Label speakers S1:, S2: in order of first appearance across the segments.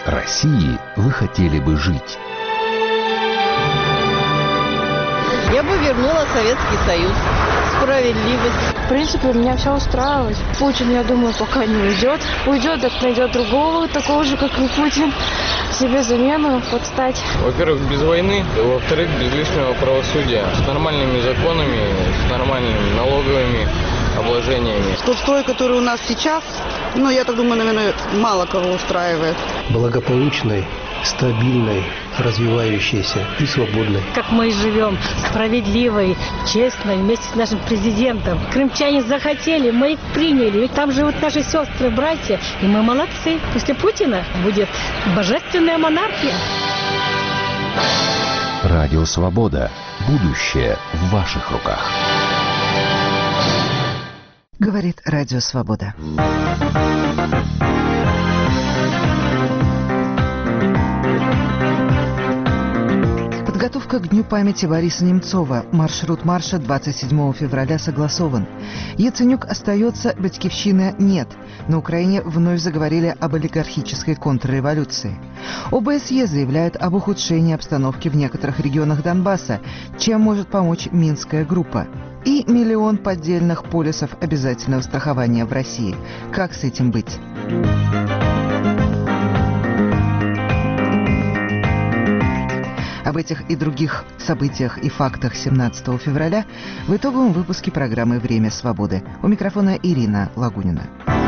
S1: России вы хотели бы жить?
S2: Я бы вернула Советский Союз. Справедливость.
S3: В принципе, меня все устраивает. Путин, я думаю, пока не уйдет. Уйдет, так найдет другого, такого же, как и Путин. Себе замену подстать.
S4: Во-первых, без войны. Во-вторых, без лишнего правосудия. С нормальными законами, с нормальными налоговыми обложениями.
S5: Тот строй, который у нас сейчас, я так думаю, наверное, мало кого устраивает.
S6: Благополучной, стабильной, развивающейся и свободной.
S7: Как мы и живем, справедливой, честной, вместе с нашим президентом. Крымчане захотели, мы их приняли. Ведь там живут наши сестры, братья, и мы молодцы. После Путина будет божественная монархия.
S1: Радио «Свобода». Будущее в ваших руках.
S8: Говорит Радио «Свобода». Подготовка к Дню памяти Бориса Немцова. Маршрут марша 27 февраля согласован. Яценюк остается, Батькивщины нет. На Украине вновь заговорили об олигархической контрреволюции. ОБСЕ заявляет об ухудшении обстановки в некоторых регионах Донбасса, чем может помочь Минская группа. И 1 миллион поддельных полисов обязательного страхования в России. Как с этим быть? Об этих и других событиях и фактах 17 февраля в итоговом выпуске программы «Время свободы». У микрофона Ирина Лагунина.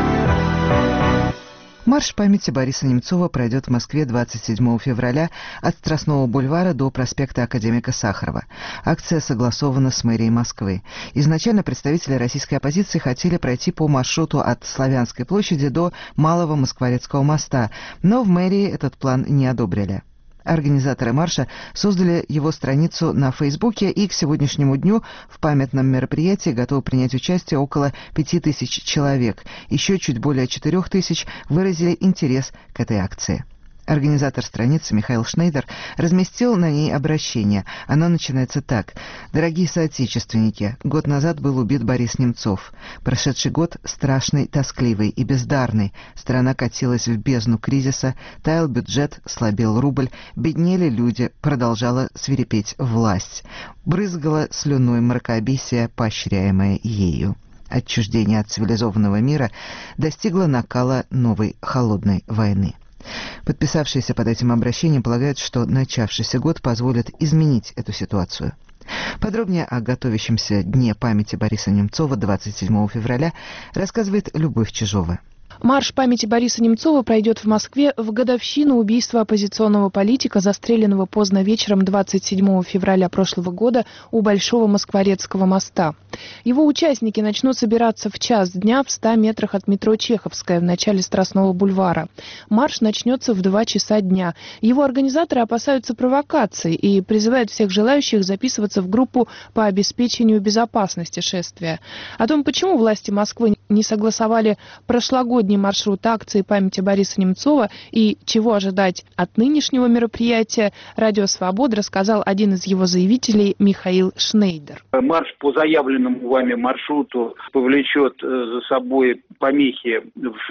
S8: Марш памяти Бориса Немцова пройдет в Москве 27 февраля от Страстного бульвара до проспекта Академика Сахарова. Акция согласована с мэрией Москвы. Изначально представители российской оппозиции хотели пройти по маршруту от Славянской площади до Малого Москворецкого моста, но в мэрии этот план не одобрили. Организаторы марша создали его страницу на Фейсбуке, и к сегодняшнему дню в памятном мероприятии готовы принять участие около 5000 человек. Еще чуть более 4000 выразили интерес к этой акции. Организатор страницы Михаил Шнейдер разместил на ней обращение. Оно начинается так. «Дорогие соотечественники, год назад был убит Борис Немцов. Прошедший год страшный, тоскливый и бездарный. Страна катилась в бездну кризиса, таял бюджет, слабел рубль, беднели люди, продолжала свирепеть власть. Брызгала слюной мракобесие, поощряемое ею. Отчуждение от цивилизованного мира достигло накала новой холодной войны». Подписавшиеся под этим обращением полагают, что начавшийся год позволит изменить эту ситуацию. Подробнее о готовящемся Дне памяти Бориса Немцова 27 февраля рассказывает Любовь Чижова.
S3: Марш памяти Бориса Немцова пройдет в Москве в годовщину убийства оппозиционного политика, застреленного поздно вечером 27 февраля прошлого года у Большого Москворецкого моста. Его участники начнут собираться в час дня в 100 метрах от метро Чеховская в начале Страстного бульвара. Марш начнется в 2 часа дня. Его организаторы опасаются провокаций и призывают всех желающих записываться в группу по обеспечению безопасности шествия. О том, почему власти Москвы не согласовали прошлогодний маршрут акции памяти Бориса Немцова и чего ожидать от нынешнего мероприятия, Радио «Свобода» рассказал один из его заявителей Михаил Шнейдер.
S9: Марш по заявленному вами маршруту повлечет за собой помехи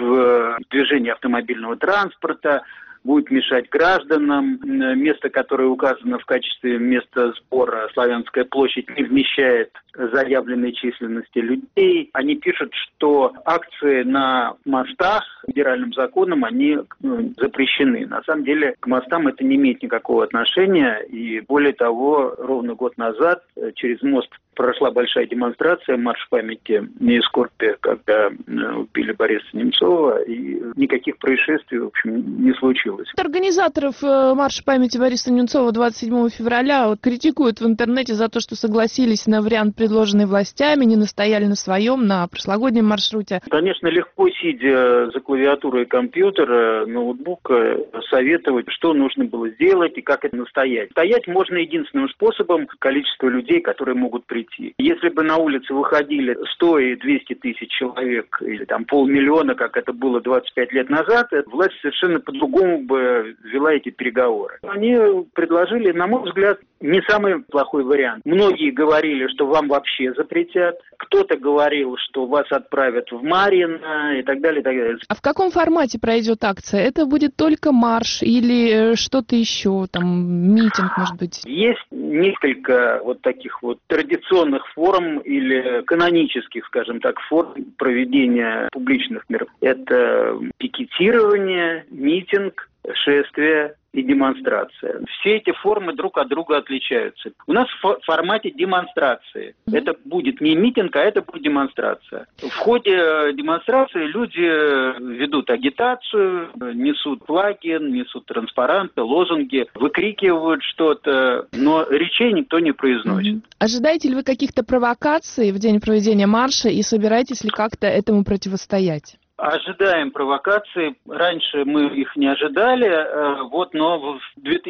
S9: в движении автомобильного транспорта, будет мешать гражданам. Место, которое указано в качестве места сбора, Славянская площадь, не вмещает заявленной численности людей. Они пишут, что акции на мостах федеральным законом, они запрещены. На самом деле к мостам это не имеет никакого отношения. И более того, ровно год назад через мост прошла большая демонстрация, марш памяти и скорби, когда убили Бориса Немцова, и никаких происшествий, в общем, не случилось.
S3: Организаторов марша памяти Бориса Немцова 27 февраля критикуют в интернете за то, что согласились на вариант, предложенный властями, не настояли на своем, на прошлогоднем маршруте.
S9: Конечно, легко, сидя за клавиатурой компьютера, ноутбука, советовать, что нужно было сделать и как это настоять. Стоять можно единственным способом — количество людей, которые могут прийти. Если бы на улице выходили 100 и 200 тысяч человек, или там 500 000, как это было 25 лет назад, власть совершенно по-другому бы вела эти переговоры. Они предложили, на мой взгляд, не самый плохой вариант. Многие говорили, что вам вообще запретят. Кто-то говорил, что вас отправят в Марьино и так далее, и так далее.
S3: А в каком формате пройдет акция? Это будет только марш или что-то еще, там, митинг, может быть?
S9: Есть несколько вот таких вот традиционных форм или канонических, скажем так, форм проведения публичных мероприятий. Это пикетирование, митинг, шествие и демонстрация. Все эти формы друг от друга отличаются. У нас в формате демонстрации. Это будет не митинг, а это будет демонстрация. В ходе демонстрации люди ведут агитацию, несут флаги, несут транспаранты, лозунги, выкрикивают что-то, но речей никто не произносит.
S3: Ожидаете ли вы каких-то провокаций в день проведения марша и собираетесь ли как-то этому противостоять?
S9: Ожидаем провокаций. Раньше мы их не ожидали, но в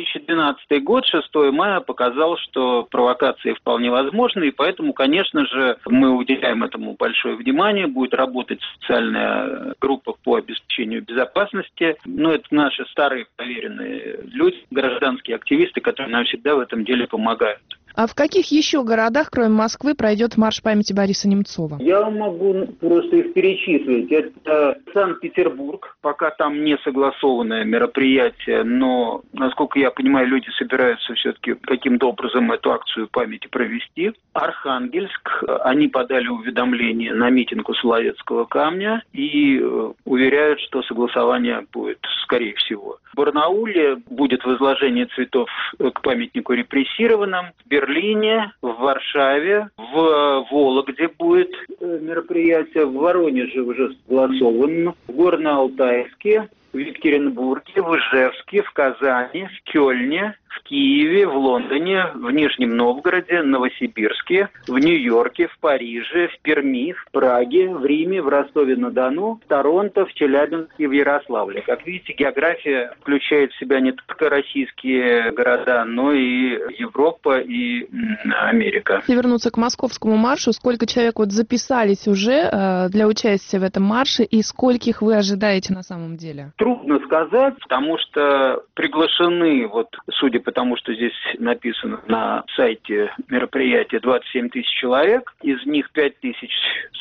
S9: 2012 год, 6 мая, показал, что провокации вполне возможны, и поэтому, конечно же, мы уделяем этому большое внимание. Будет работать специальная группа по обеспечению безопасности. Это наши старые проверенные люди, гражданские активисты, которые нам всегда в этом деле помогают.
S3: А в каких еще городах, кроме Москвы, пройдет марш памяти Бориса Немцова?
S9: Я могу просто их перечислить. Это Санкт-Петербург, пока там не согласованное мероприятие, но, насколько я понимаю, люди собираются все-таки каким-то образом эту акцию памяти провести. Архангельск, они подали уведомление на митинг у Соловецкого камня и уверяют, что согласование будет, скорее всего. В Барнауле будет возложение цветов к памятнику репрессированным. В Берлине, в Варшаве, в Вологде будет мероприятие, в Воронеже уже согласовано, в Горно-Алтайске, в Екатеринбурге, в Ижевске, в Казани, в Кёльне, в Киеве, в Лондоне, в Нижнем Новгороде, Новосибирске, в Нью-Йорке, в Париже, в Перми, в Праге, в Риме, в Ростове-на-Дону, в Торонто, в Челябинске, в Ярославле. Как видите, география включает в себя не только российские города, но и Европа и Америка.
S3: Если вернуться к московскому маршу, сколько человек записались уже для участия в этом марше и скольких вы ожидаете на самом деле?
S9: Трудно сказать, потому что приглашены, судя по тому, что здесь написано на сайте мероприятия, 27 тысяч человек. Из них 5 тысяч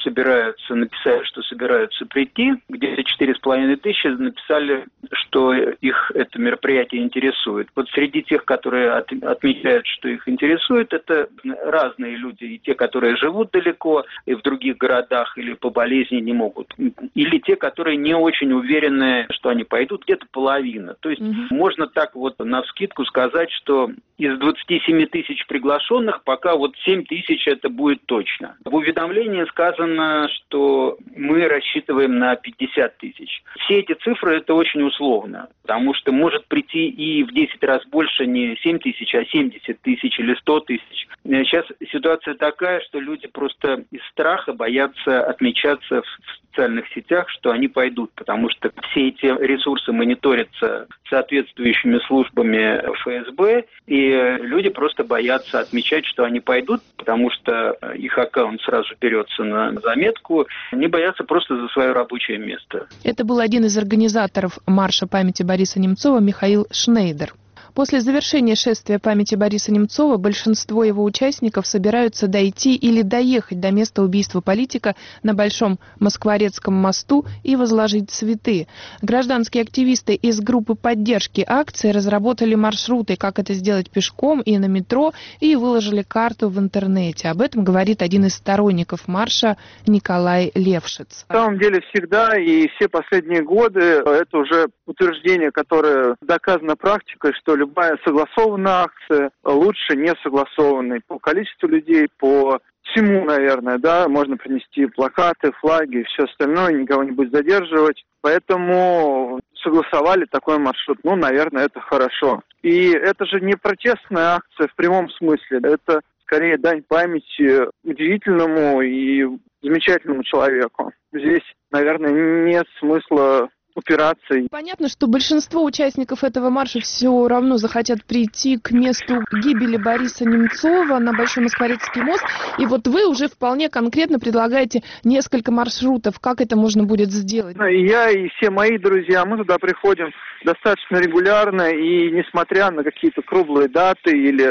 S9: написали, что собираются прийти. Где-то 4,5 тысячи написали, что их это мероприятие интересует. Среди тех, которые отмечают, что их интересует, это разные люди. И те, которые живут далеко, и в других городах, или по болезни не могут. Или те, которые не очень уверены, что они пойдут, где-то половина. То есть можно так навскидку сказать, что из 27 тысяч приглашенных пока 7 тысяч это будет точно. В уведомлении сказано, что мы рассчитываем на 50 тысяч. Все эти цифры это очень условно, потому что может прийти и в 10 раз больше не 7 тысяч, а 70 тысяч или 100 тысяч. Сейчас ситуация такая, что люди просто из страха боятся отмечаться в социальных сетях, что они пойдут, потому что все эти ресурсы мониторятся соответствующими службами ФСБ, и люди просто боятся отмечать, что они пойдут, потому что их аккаунт сразу берется на заметку, они боятся просто за свое рабочее место.
S3: Это был один из организаторов марша памяти Бориса Немцова Михаил Шнейдер. После завершения шествия памяти Бориса Немцова большинство его участников собираются дойти или доехать до места убийства политика на Большом Москворецком мосту и возложить цветы. Гражданские активисты из группы поддержки акции разработали маршруты, как это сделать пешком и на метро, и выложили карту в интернете. Об этом говорит один из сторонников марша Николай Левшиц.
S10: На самом деле всегда и все последние годы это уже утверждение, которое доказано практикой, что любая согласованная акция лучше не согласованной по количеству людей, по всему, наверное, можно принести плакаты, флаги и все остальное, никого не будет задерживать. Поэтому согласовали такой маршрут. Наверное, это хорошо. И это же не протестная акция в прямом смысле. Это скорее дань памяти удивительному и замечательному человеку. Здесь, наверное, нет смысла упираться.
S3: Понятно, что большинство участников этого марша все равно захотят прийти к месту гибели Бориса Немцова на Большой Москворецкий мост. И вы уже вполне конкретно предлагаете несколько маршрутов. Как это можно будет сделать?
S10: Я и все мои друзья, мы туда приходим достаточно регулярно. И несмотря на какие-то круглые даты или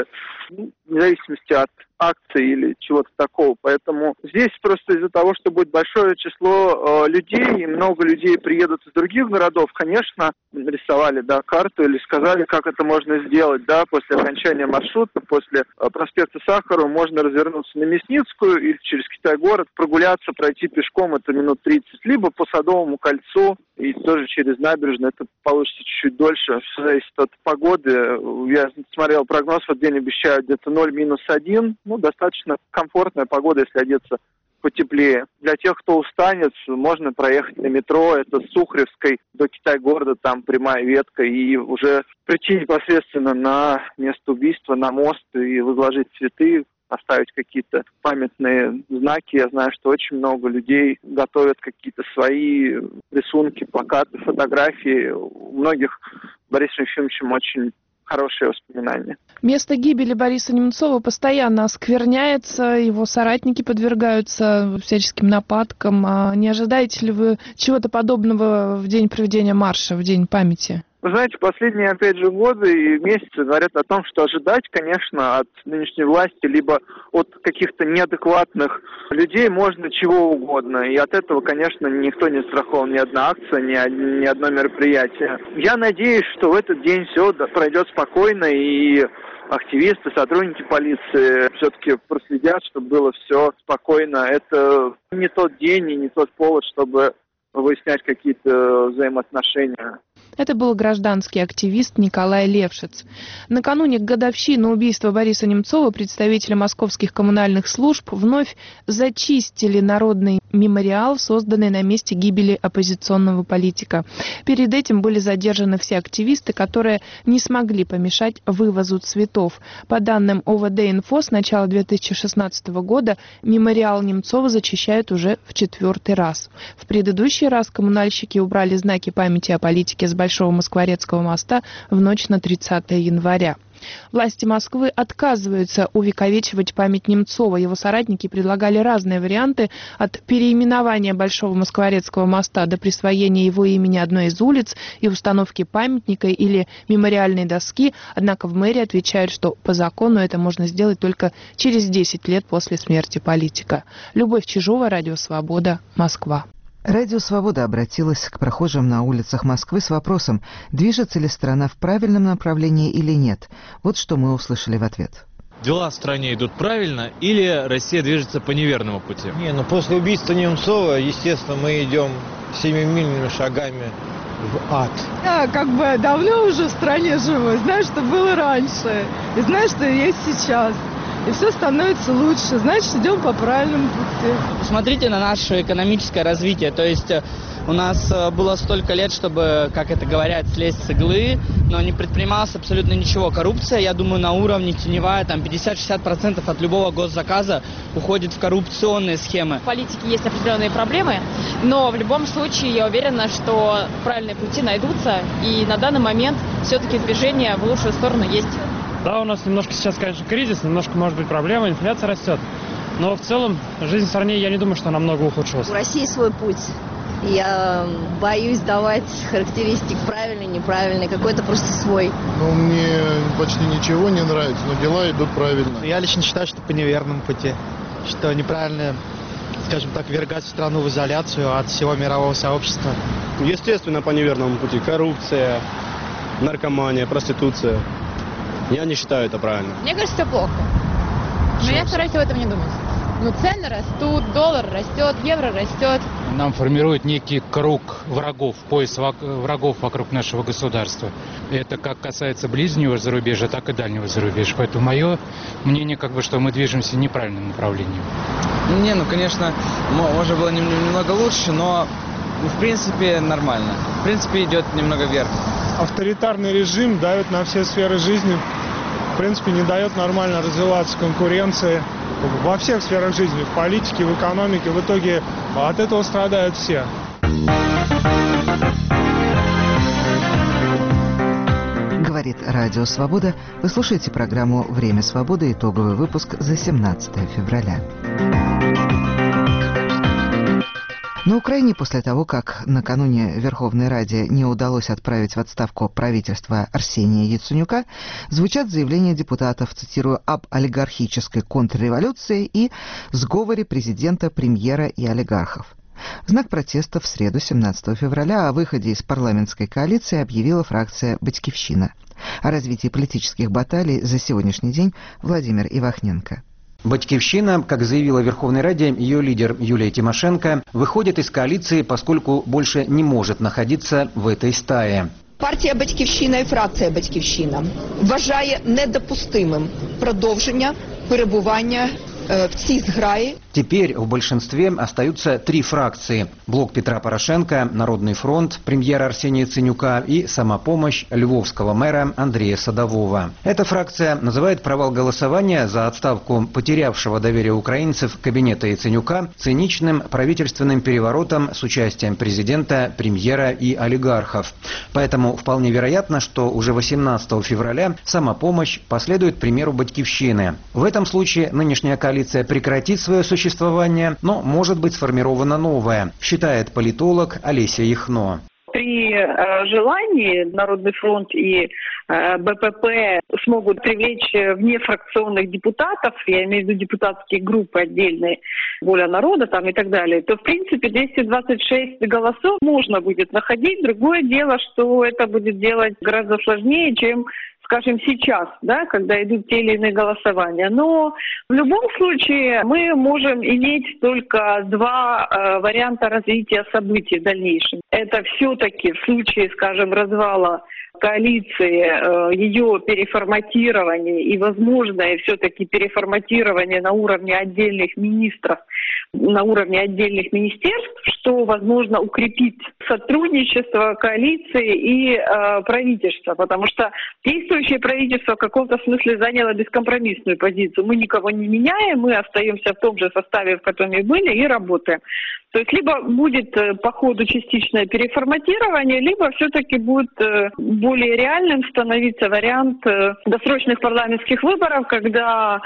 S10: вне зависимости от акций или чего-то такого. Поэтому здесь просто из-за того, что будет большое число людей, и много людей приедут из других городов, конечно, нарисовали, карту или сказали, как это можно сделать, после окончания маршрута, после проспекта Сахарова можно развернуться на Мясницкую или через Китай-город, прогуляться, пройти пешком, это минут 30, либо по Садовому кольцу, и тоже через набережную, это получится чуть-чуть дольше, все зависит от погоды. Я смотрел прогноз, в день обещают где-то 0-1, достаточно комфортная погода, если одеться потеплее. Для тех, кто устанет, можно проехать на метро, это с Сухаревской до Китай-города, там прямая ветка, и уже прийти непосредственно на место убийства, на мост и возложить цветы, оставить какие-то памятные знаки. Я знаю, что очень много людей готовят какие-то свои рисунки, плакаты, фотографии. У многих Борисом Ефимовичем очень хорошие воспоминания.
S3: Место гибели Бориса Немцова постоянно оскверняется, его соратники подвергаются всяческим нападкам. Не ожидаете ли вы чего-то подобного в день проведения марша, в день памяти?
S10: Вы знаете, последние, опять же, годы и месяцы говорят о том, что ожидать, конечно, от нынешней власти, либо от каких-то неадекватных людей можно чего угодно. И от этого, конечно, никто не страхован, ни одна акция, ни одно мероприятие. Я надеюсь, что в этот день все пройдет спокойно, и активисты, сотрудники полиции все-таки проследят, чтобы было все спокойно. Это не тот день и не тот повод, чтобы выяснять какие-то взаимоотношения.
S3: Это был гражданский активист Николай Левшиц. Накануне годовщины убийства Бориса Немцова представители московских коммунальных служб вновь зачистили народный мемориал, созданный на месте гибели оппозиционного политика. Перед этим были задержаны все активисты, которые не смогли помешать вывозу цветов. По данным ОВД-Инфо, с начала 2016 года мемориал Немцова зачищают уже в 4-й раз. В предыдущий раз коммунальщики убрали знаки памяти о политике с Большого Москворецкого моста в ночь на 30 января. Власти Москвы отказываются увековечивать память Немцова. Его соратники предлагали разные варианты, от переименования Большого Москворецкого моста до присвоения его имени одной из улиц и установки памятника или мемориальной доски. Однако в мэрии отвечают, что по закону это можно сделать только через 10 лет после смерти политика. Любовь Чижова, Радио Свобода, Москва.
S8: Радио «Свобода» обратилась к прохожим на улицах Москвы с вопросом, движется ли страна в правильном направлении или нет. Вот что мы услышали в ответ.
S11: Дела в стране идут правильно или Россия движется по неверному пути?
S12: После убийства Немцова, естественно, мы идем семимильными шагами в ад.
S13: Я давно уже в стране живу, знаю, что было раньше, и знаю, что есть сейчас. И все становится лучше, значит, идем по правильному пути.
S14: Смотрите на наше экономическое развитие, то есть у нас было столько лет, чтобы, как это говорят, слезть с иглы, но не предпринималось абсолютно ничего. Коррупция, я думаю, на уровне теневая, 50-60% от любого госзаказа уходит в коррупционные схемы.
S15: В политике есть определенные проблемы, но в любом случае я уверена, что правильные пути найдутся, и на данный момент все-таки движение в лучшую сторону есть.
S16: Да, у нас немножко сейчас, конечно, кризис, немножко, может быть, проблема, инфляция растет. Но в целом жизнь в стране, я не думаю, что намного ухудшилась.
S17: У России свой путь. Я боюсь давать характеристик правильный, неправильный, какой-то просто свой.
S18: Мне почти ничего не нравится, но дела идут правильно.
S19: Я лично считаю, что по неверному пути. Что неправильно, скажем так, ввергать страну в изоляцию от всего мирового сообщества.
S20: Естественно, по неверному пути. Коррупция, наркомания, проституция. Я не считаю это правильно.
S15: Мне кажется, все плохо. Но я стараюсь об этом не думать. Цены растут, доллар растет, евро растет.
S21: Нам формируют некий круг врагов, пояс врагов вокруг нашего государства. Это как касается ближнего зарубежья, так и дальнего зарубежья. Поэтому мое мнение, что мы движемся в неправильном направлении.
S4: Конечно, можно было немного лучше, но в принципе нормально. В принципе идет немного вверх.
S22: Авторитарный режим давит на все сферы жизни. В принципе, не дает нормально развиваться конкуренции во всех сферах жизни, в политике, в экономике. В итоге от этого страдают все.
S8: Говорит Радио Свобода. Вы слушаете программу «Время свободы», итоговый выпуск за 17 февраля. На Украине после того, как накануне Верховной Раде не удалось отправить в отставку правительство Арсения Яценюка, звучат заявления депутатов, цитирую, об олигархической контрреволюции и сговоре президента, премьера и олигархов. В знак протеста в среду, 17 февраля, о выходе из парламентской коалиции объявила фракция «Батькивщина». О развитии политических баталий за сегодняшний день Владимир Ивахненко.
S2: «Батькивщина», как заявила в Верховной Раде ее лидер Юлия Тимошенко, выходит из коалиции, поскольку больше не может находиться в этой стае.
S5: Партія «Батьківщина» і фракція «Батьківщина» вважає недопустимим продовження перебування в цій зграї.
S2: Теперь в большинстве остаются три фракции. Блок Петра Порошенко, Народный фронт, премьера Арсения Яценюка и самопомощь львовского мэра Андрея Садового. Эта фракция называет провал голосования за отставку потерявшего доверие украинцев кабинета Яценюка циничным правительственным переворотом с участием президента, премьера и олигархов. Поэтому вполне вероятно, что уже 18 февраля самопомощь последует примеру «Батькивщины». В этом случае нынешняя коалиция прекратит свое существование, но может быть сформирована новая, считает политолог Олеся Яхно.
S23: При желании Народный фронт и БПП смогут привлечь внефракционных депутатов, я имею в виду депутатские группы отдельные, «Воля народа» там и так далее, то в принципе 226 голосов можно будет находить. Другое дело, что это будет делать гораздо сложнее, чем, скажем, сейчас, да, когда идут те или иные голосования. Но в любом случае мы можем иметь только два варианта развития событий в дальнейшем. Это все-таки в случае, скажем, развала коалиции, ее переформатирование и возможное все-таки переформатирование на уровне отдельных министров, на уровне отдельных министерств, что, возможно, укрепит сотрудничество коалиции и правительства, потому что действующее правительство в каком-то смысле заняло бескомпромиссную позицию. Мы никого не меняем, мы остаемся в том же составе, в котором и были, и работаем. То есть либо будет по ходу частичное переформатирование, либо все-таки будет более реальным становиться вариант досрочных парламентских выборов, когда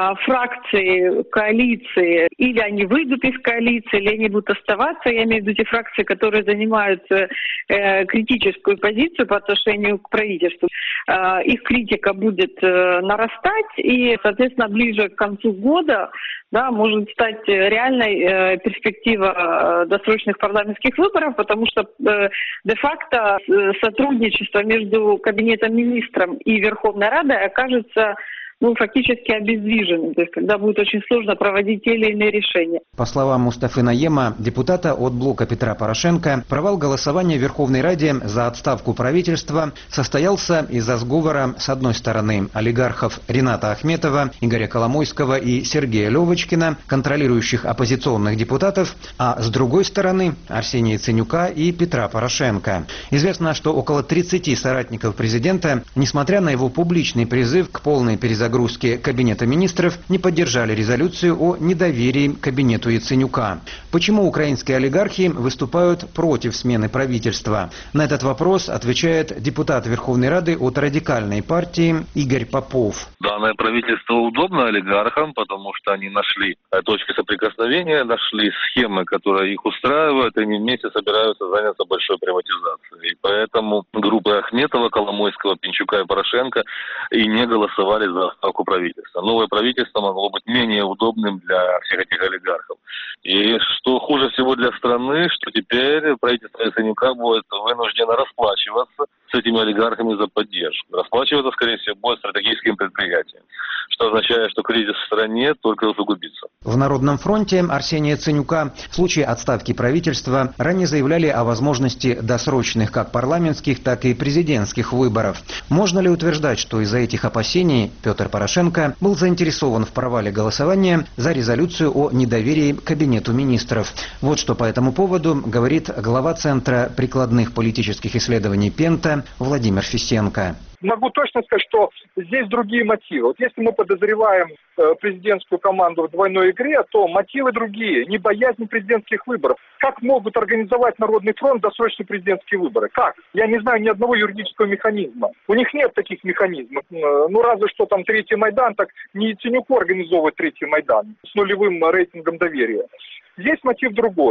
S23: фракции коалиции или они выйдут из коалиции, или они будут оставаться. Я имею в виду те фракции, которые занимают критическую позицию по отношению к правительству. Их критика будет нарастать, и, соответственно, ближе к концу года, да, может стать реальной перспектива досрочных парламентских выборов, потому что де-факто сотрудничество между Кабинетом министров и Верховной Радой окажется фактически обездвиженным, то есть когда будет очень сложно проводить те или иные решения.
S2: По словам Мустафы Наема, депутата от блока Петра Порошенко, провал голосования в Верховной Раде за отставку правительства состоялся из-за сговора с одной стороны олигархов Рената Ахметова, Игоря Коломойского и Сергея Левочкина, контролирующих оппозиционных депутатов, а с другой стороны Арсения Яценюка и Петра Порошенко. Известно, что около 30 соратников президента, несмотря на его публичный призыв к полной перезагрузке Кабинета министров, не поддержали резолюцию о недоверии кабинету Яценюка. Почему украинские олигархи выступают против смены правительства? На этот вопрос отвечает депутат Верховной Рады от радикальной партии Игорь Попов.
S24: Данное правительство удобно олигархам, потому что они нашли точки соприкосновения, нашли схемы, которые их устраивают, и они вместе собираются заняться большой приватизацией. И поэтому группы Ахметова, Коломойского, Пинчука и Порошенко и не голосовали за отставку правительства. Новое правительство могло быть менее удобным для всех этих олигархов. И что хуже всего для страны, что теперь правительство Яценюка будет вынуждено расплачиваться с этими олигархами за поддержку. Расплачиваться, скорее всего, будет стратегическим предприятием, что означает, что кризис в стране только усугубится.
S2: В Народном фронте Арсения Яценюка в случае отставки правительства ранее заявляли о возможности досрочных как парламентских, так и президентских выборов. Можно ли утверждать, что из-за этих опасений Петр Порошенко был заинтересован в провале голосования за резолюцию о недоверии Кабинету министров? Вот что по этому поводу говорит глава Центра прикладных политических исследований Пента Владимир Фисенко.
S25: Могу точно сказать, что здесь другие мотивы. Вот если мы подозреваем президентскую команду в двойной игре, то мотивы другие. Не боязнь президентских выборов. Как могут организовать Народный фронт досрочные президентские выборы? Как? Я не знаю ни одного юридического механизма. У них нет таких механизмов. Ну, разве что там Третий Майдан, так не Яценюку организовывать Третий Майдан с нулевым рейтингом доверия. Здесь мотив другой. С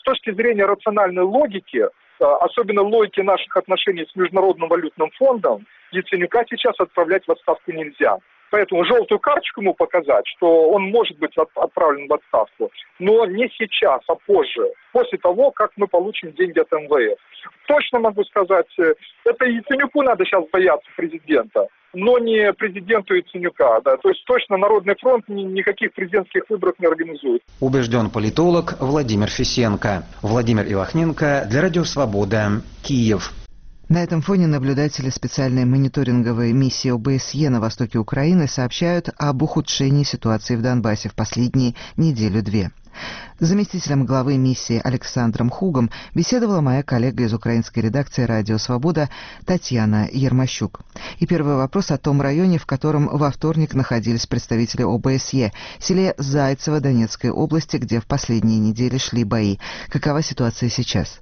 S25: точки зрения рациональной логики, особенно логики наших отношений с Международным валютным фондом, Яценюка сейчас отправлять в отставку нельзя. Поэтому желтую карточку ему показать, что он может быть отправлен в отставку, но не сейчас, а позже, после того, как мы получим деньги от МВФ. Точно могу сказать, это Яценюку надо сейчас бояться президента, но не президенту Яценюка. Да. То есть точно Народный фронт никаких президентских выборов не организует.
S2: Убежден политолог Владимир Фисенко. Владимир Ивахненко для Радио Свобода, Киев.
S8: На этом фоне наблюдатели специальной мониторинговой миссии ОБСЕ на востоке Украины сообщают об ухудшении ситуации в Донбассе в последние неделю-две. С заместителем главы миссии Александром Хугом беседовала моя коллега из украинской редакции «Радио Свобода» Татьяна Ермощук. И первый вопрос о том районе, в котором во вторник находились представители ОБСЕ, селе Зайцево Донецкой области, где в последние недели шли бои. Какова ситуация сейчас?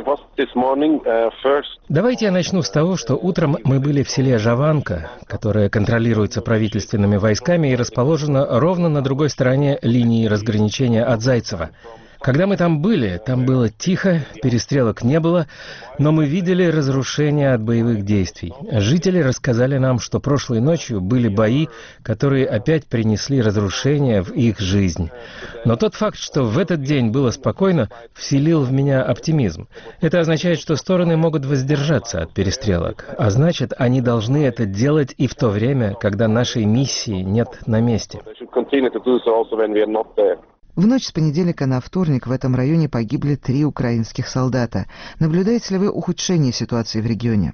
S1: Давайте я начну с того, что утром мы были в селе Жаванка, которое контролируется правительственными войсками и расположено ровно на другой стороне линии разграничения от Зайцева. Когда мы там были, там было тихо, перестрелок не было, но мы видели разрушения от боевых действий. Жители рассказали нам, что прошлой ночью были бои, которые опять принесли разрушения в их жизнь. Но тот факт, что в этот день было спокойно, вселил в меня оптимизм. Это означает, что стороны могут воздержаться от перестрелок, а значит, они должны это делать и в то время, когда нашей миссии нет на месте.
S8: В ночь с понедельника на вторник в этом районе погибли 3 украинских солдата. Наблюдаете ли вы ухудшение ситуации в регионе?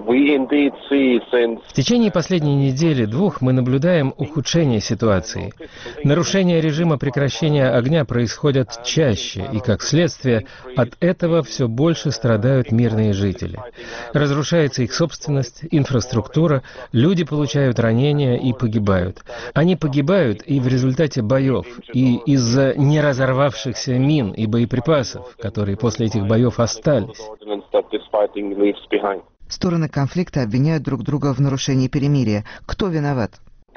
S1: В течение последней недели-двух мы наблюдаем ухудшение ситуации. Нарушения режима прекращения огня происходят чаще, и, как следствие, от этого все больше страдают мирные жители. Разрушается их собственность, инфраструктура, люди получают ранения и погибают. Они погибают и в результате боев, и из-за неразорвавшихся мин и боеприпасов, которые после этих боев остались.
S8: Стороны конфликта обвиняют друг друга в нарушении перемирия. Кто виноват?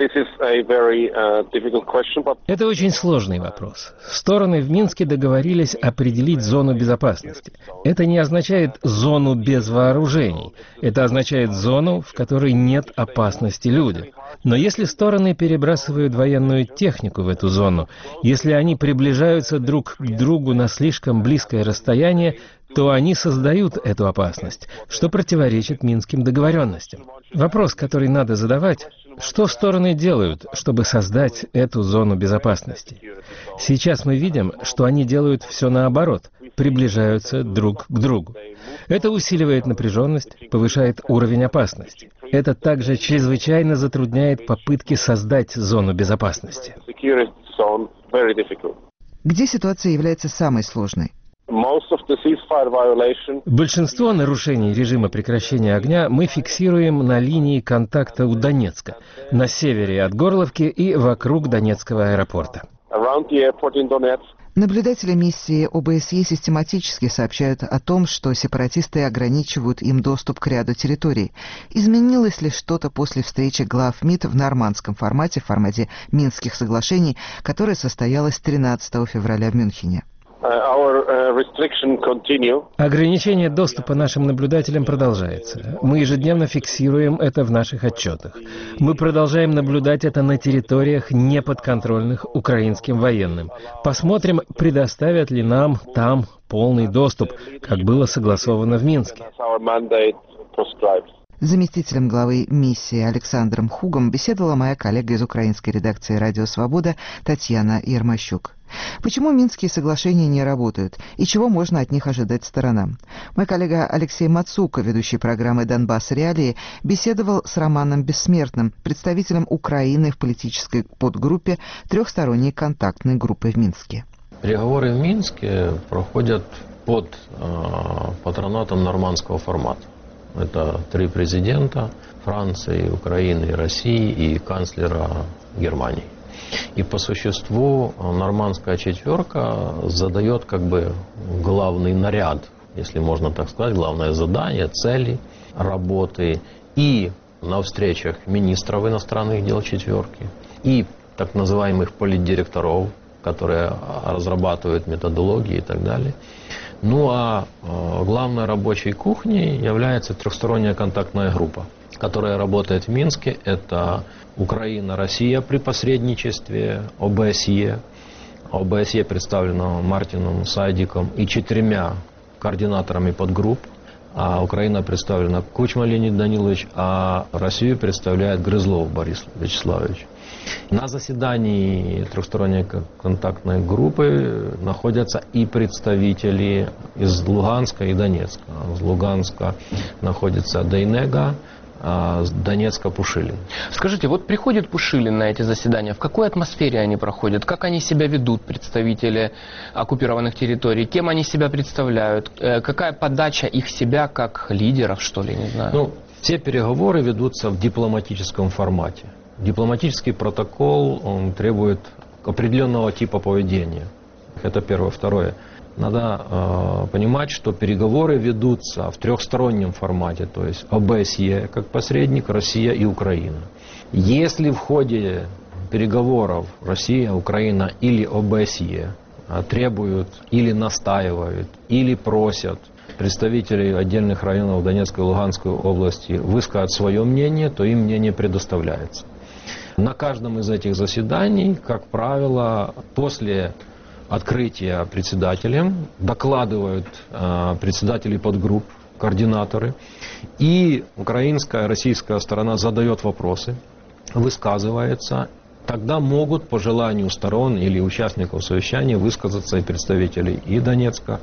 S1: Это очень сложный вопрос. Стороны в Минске договорились определить зону безопасности. Это не означает зону без вооружений. Это означает зону, в которой нет опасности людям. Но если стороны перебрасывают военную технику в эту зону, если они приближаются друг к другу на слишком близкое расстояние, то они создают эту опасность, что противоречит минским договоренностям. Вопрос, который надо задавать: что стороны делают, чтобы создать эту зону безопасности? Сейчас мы видим, что они делают все наоборот, приближаются друг к другу. Это усиливает напряженность, повышает уровень опасности. Это также чрезвычайно затрудняет попытки создать зону безопасности.
S8: Где ситуация является самой сложной?
S1: Большинство нарушений режима прекращения огня мы фиксируем на линии контакта у Донецка, на севере от Горловки и вокруг Донецкого аэропорта.
S8: Наблюдатели миссии ОБСЕ систематически сообщают о том, что сепаратисты ограничивают им доступ к ряду территорий. Изменилось ли что-то после встречи глав МИД в нормандском формате, в формате Минских соглашений, которое состоялось 13 февраля в Мюнхене?
S1: Ограничение доступа нашим наблюдателям продолжается. Мы ежедневно фиксируем это в наших отчетах. Мы продолжаем наблюдать это на территориях, неподконтрольных украинским военным. Посмотрим, предоставят ли нам там полный доступ, как было согласовано в Минске.
S8: С заместителем главы миссии Александром Хугом беседовала моя коллега из украинской редакции «Радио Свобода» Татьяна Ермощук. Почему Минские соглашения не работают и чего можно от них ожидать сторонам? Мой коллега Алексей Мацука, ведущий программы «Донбасс. Реалии», беседовал с Романом Бессмертным, представителем Украины в политической подгруппе трехсторонней контактной группы в Минске.
S6: Переговоры в Минске проходят под патронатом нормандского формата. Это 3 президента Франции, Украины, России и канцлера Германии. И по существу нормандская четверка задает как бы главный наряд, если можно так сказать, главное задание, цели работы и на встречах министров иностранных дел четверки, и так называемых политдиректоров, которые разрабатывают методологии и так далее. Ну а главной рабочей кухней является трехсторонняя контактная группа, которая работает в Минске. Это Украина, Россия при посредничестве ОБСЕ. ОБСЕ представлено Мартином Сайдиком и 4 координаторами подгрупп. А Украина представлена Кучма Леонид Данилович, а Россию представляет Грызлов Борис Вячеславович. На заседании трехсторонней контактной группы находятся и представители из Луганска и Донецка. Из Луганска находится Дейнега, а с Донецка Пушилин.
S3: Скажите, вот приходит Пушилин на эти заседания, в какой атмосфере они проходят, как они себя ведут, представители оккупированных территорий, кем они себя представляют, какая подача их себя как лидеров, что ли, не знаю?
S6: Ну, все переговоры ведутся в дипломатическом формате. Дипломатический протокол, он требует определенного типа поведения. Это первое. Второе. Надо понимать, что переговоры ведутся в трехстороннем формате, то есть ОБСЕ как посредник, Россия и Украина. Если в ходе переговоров Россия, Украина или ОБСЕ требуют или настаивают, или просят представителей отдельных районов Донецкой и Луганской области высказать свое мнение, то им мнение предоставляется. На каждом из этих заседаний, как правило, после открытия председателем докладывают председатели подгрупп, координаторы, и украинская, российская сторона задает вопросы, высказывается. Тогда могут по желанию сторон или участников совещания высказаться и представители и Донецка,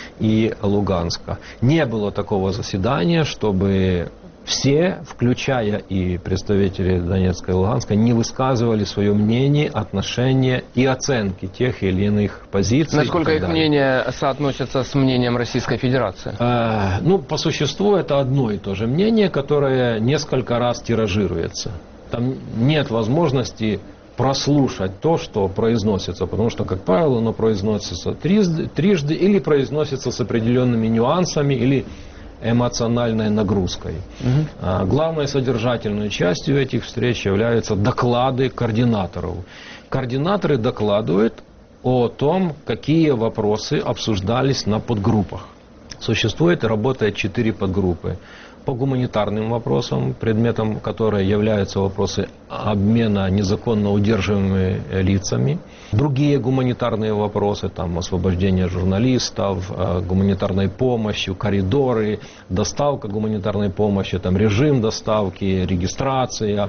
S6: и Луганска. Не было такого заседания, чтобы все, включая и представители Донецка и Луганска, не высказывали свое мнение, отношение и оценки тех или иных позиций.
S3: Насколько их мнение соотносится с мнением Российской Федерации?
S6: Ну, по существу это одно и то же мнение, которое несколько раз тиражируется. Там нет возможности прослушать то, что произносится, потому что, как правило, оно произносится трижды или произносится с определенными нюансами или эмоциональной нагрузкой. Главной содержательной частью этих встреч являются доклады координаторов. Координаторы докладывают о том, какие вопросы обсуждались на подгруппах. Существует и работает 4 подгруппы. По гуманитарным вопросам, предметом которой являются вопросы обмена незаконно удерживаемыми лицами. Другие гуманитарные вопросы, там освобождение журналистов, гуманитарной помощи, коридоры, доставка гуманитарной помощи, там режим доставки, регистрация,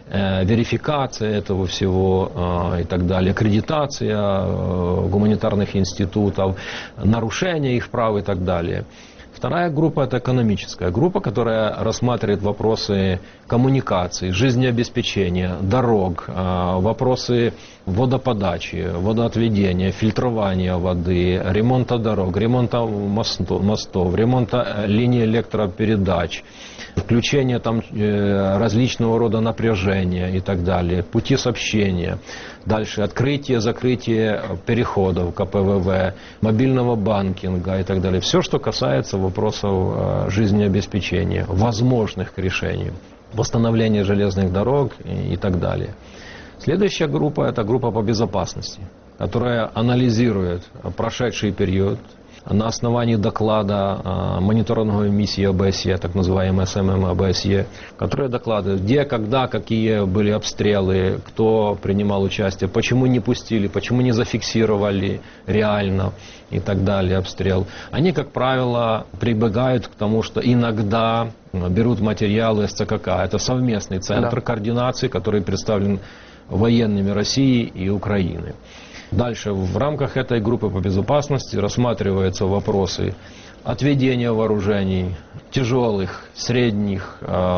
S6: верификация этого всего и так далее, аккредитация гуманитарных институтов, нарушение их прав и так далее. Вторая группа – это экономическая группа, которая рассматривает вопросы коммуникации, жизнеобеспечения, дорог, вопросы водоподачи, водоотведения, фильтрования воды, ремонта дорог, ремонта мостов, ремонта линий электропередач, включение там различного рода напряжения и так далее, пути сообщения. Дальше открытие, закрытие переходов КПВВ, мобильного банкинга и так далее. Все, что касается вопросов жизнеобеспечения, возможных к решению, восстановления железных дорог и так далее. Следующая группа – это группа по безопасности, которая анализирует прошедший период на основании доклада мониторинговой миссии ОБСЕ, так называемой СММ ОБСЕ, которая докладывает, где, когда, какие были обстрелы, кто принимал участие, почему не пустили, почему не зафиксировали реально и так далее обстрел. Они, как правило, прибегают к тому, что иногда берут материалы СЦКК. Это совместный центр координации, который представлен военными России и Украины. Дальше в рамках этой группы по безопасности рассматриваются вопросы отведения вооружений, тяжелых, средних,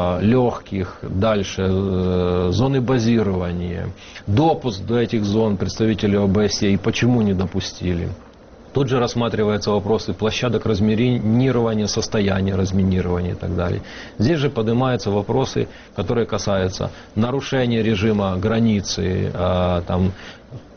S6: легких, дальше зоны базирования, допуск до этих зон представителей ОБСЕ и почему не допустили. Тут же рассматриваются вопросы площадок разминирования, состояния разминирования и так далее. Здесь же поднимаются вопросы, которые касаются нарушения режима границы, там,